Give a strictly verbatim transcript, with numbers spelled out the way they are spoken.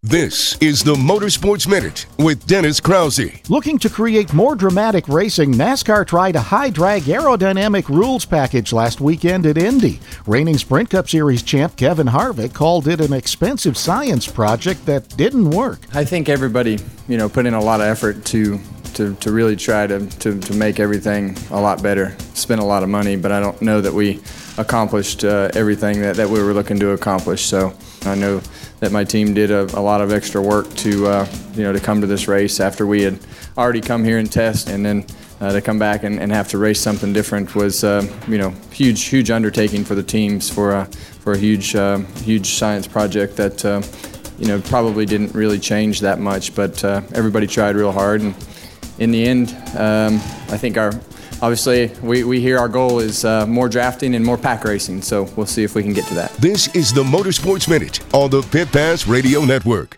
This is the Motorsports Minute with Dennis Krause. Looking to create more dramatic racing, NASCAR tried a high-drag aerodynamic rules package last weekend at Indy. Reigning Sprint Cup Series champ Kevin Harvick called it an expensive science project that didn't work. I think everybody, you know, put in a lot of effort to to, to really try to, to, to make everything a lot better. Spent a lot of money, but I don't know that we accomplished uh, everything that, that we were looking to accomplish. So I know that my team did a, a lot of extra work to, uh, you know, to come to this race after we had already come here and test, and then uh, to come back and, and have to race something different was, uh, you know, huge, huge undertaking for the teams for a, for a huge, uh, huge science project that, uh, you know, probably didn't really change that much, but uh, everybody tried real hard, and in the end, um, I think our Obviously, we, we hear our goal is uh, more drafting and more pack racing, so we'll see if we can get to that. This is the Motorsports Minute on the Pit Pass Radio Network.